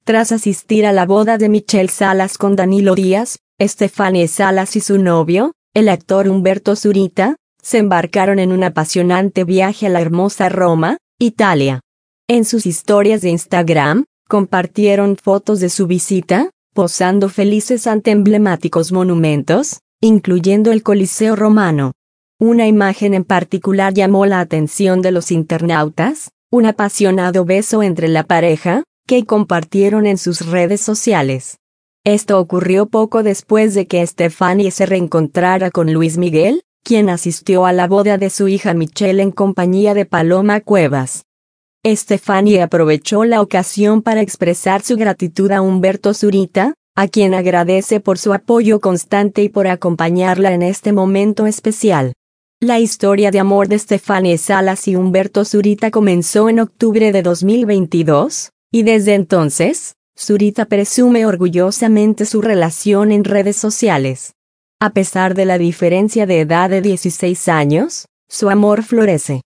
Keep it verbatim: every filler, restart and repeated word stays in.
Tras asistir a la boda de Michelle Salas con Danilo Díaz, Stephanie Salas y su novio, el actor Humberto Zurita, se embarcaron en un apasionante viaje a la hermosa Roma, Italia. En sus historias de Instagram, compartieron fotos de su visita, posando felices ante emblemáticos monumentos, incluyendo el Coliseo Romano. Una imagen en particular llamó la atención de los internautas, un apasionado beso entre la pareja, que compartieron en sus redes sociales. Esto ocurrió poco después de que Stephanie se reencontrara con Luis Miguel, quien asistió a la boda de su hija Michelle en compañía de Paloma Cuevas. Stephanie aprovechó la ocasión para expresar su gratitud a Humberto Zurita, a quien agradece por su apoyo constante y por acompañarla en este momento especial. La historia de amor de Stephanie Salas y Humberto Zurita comenzó en octubre de dos mil veintidós, y desde entonces, Zurita presume orgullosamente su relación en redes sociales. A pesar de la diferencia de edad de dieciséis años, su amor florece.